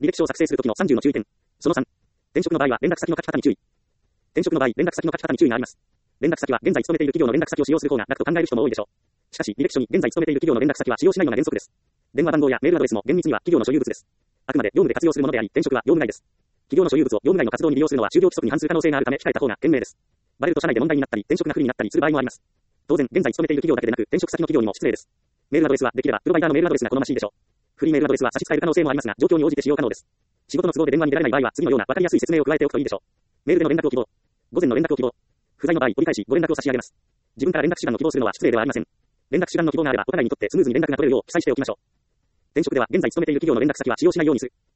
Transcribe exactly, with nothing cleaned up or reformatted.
履歴書を作成するときのさんじゅうの注意点。そのさん。転職の場合は連絡先の書き方に注意。転職の場合、連絡先の書き方に注意があります。連絡先は現在勤めている企業の連絡先を使用する方が楽と考える人も多いでしょう。しかし、履歴書に現在勤めている企業の連絡先は使用しないのが原則です。電話番号やメールアドレスも厳密には企業の所有物です。あくまで業務で活用するものであり、転職は業務外です。企業の所有物を業務外の活動に利用するのは就業規則に反する可能性があるため控えた方が賢明です。バレると社内で問題になったり、転職が不利になったりする場合もあります。当然、現在勤めている企業だけでなく、転職先の企業にも失礼です。メールアドレスはできればプロバイダーのメールアドレスが好ましいでしょう。フリーメールアドレスは差し支える可能性もありますが、状況に応じて使用可能です。仕事の都合で電話に出られない場合は次のような分かりやすい説明を加えておくといいでしょう。メールでの連絡を希望。午前の連絡を希望。不在の場合、折り返しご連絡を差し上げます。自分から連絡手段を希望するのは失礼ではありません。連絡手段の希望があれば、お互いにとってスムーズに連絡が取れるよう記載しておきましょう。転職では現在勤めている企業の連絡先は使用しないようにする。